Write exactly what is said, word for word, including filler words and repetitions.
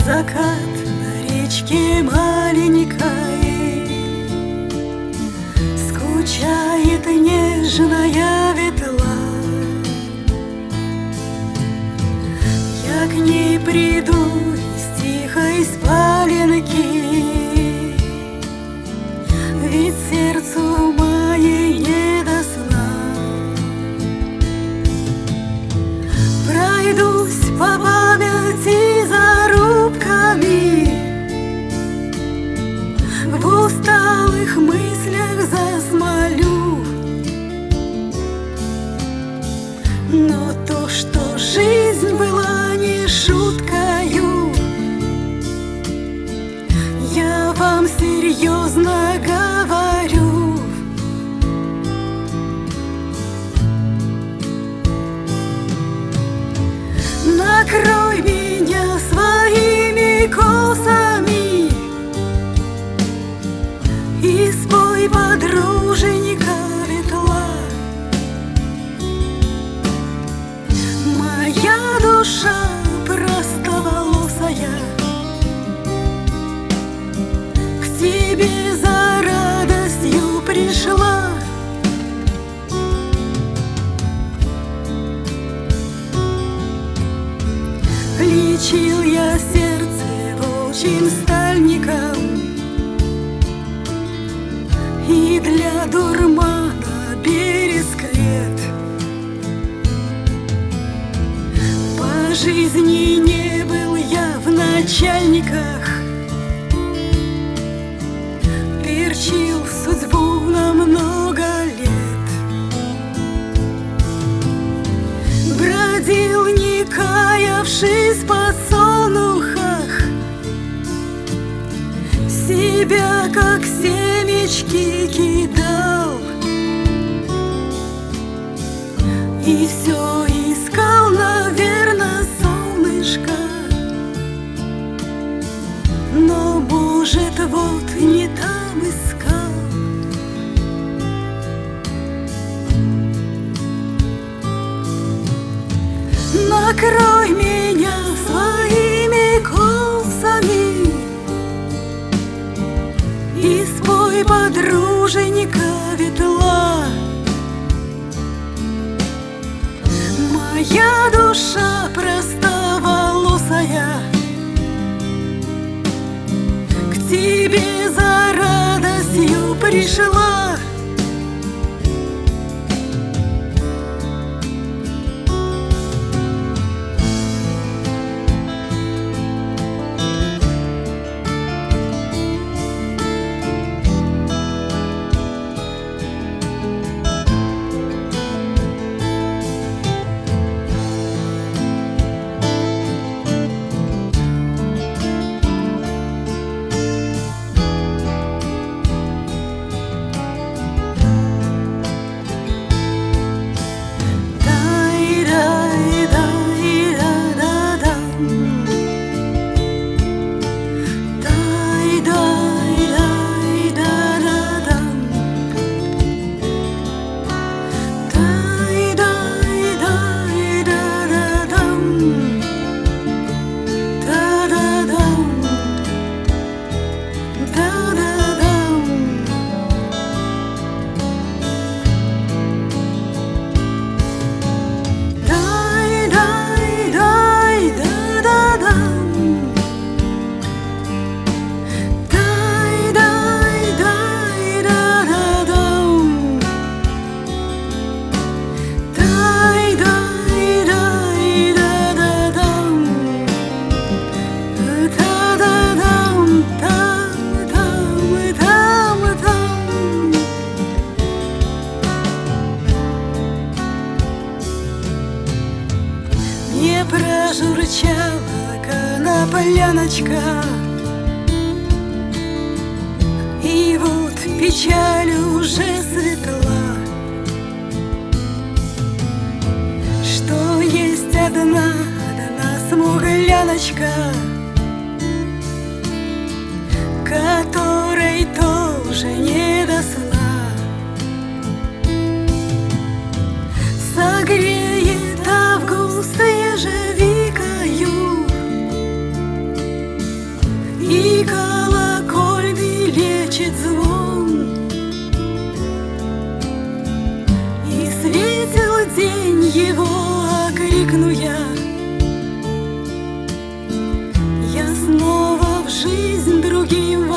закат на речке маленькой, скучает нежная ветла. Я к ней приду из тихой спаленки, ведь сердцу моей не до сна. Пройдусь по памяти зарубками, в усталых мыслях засмолю. Но то, что жизнь была не шуткою, я вам серьезно говорю. Накрой меня своими косами и спой, подруженька, ветла. Моя душа простоволосая к тебе за радостью пришла. Лечил я сердце волчьим стальником, и для дурмана бересклет. По жизни не был я в начальниках, перчил судьбу на много лет. Бродил, не каявшись в подсолнухах, себя как семечки кидал, и все искал, наверно, солнышко. Но, может, вот не там искал. Накрой меня своими косами и спой, подруженька, ветла. Моя душа простоволосая к тебе за радостью пришла. Не прожурчала конопляночка, и вот печаль уже светла, что есть одна, одна смугляночка, которой тоже не до сна. Согреет август ежевикою жизнь другим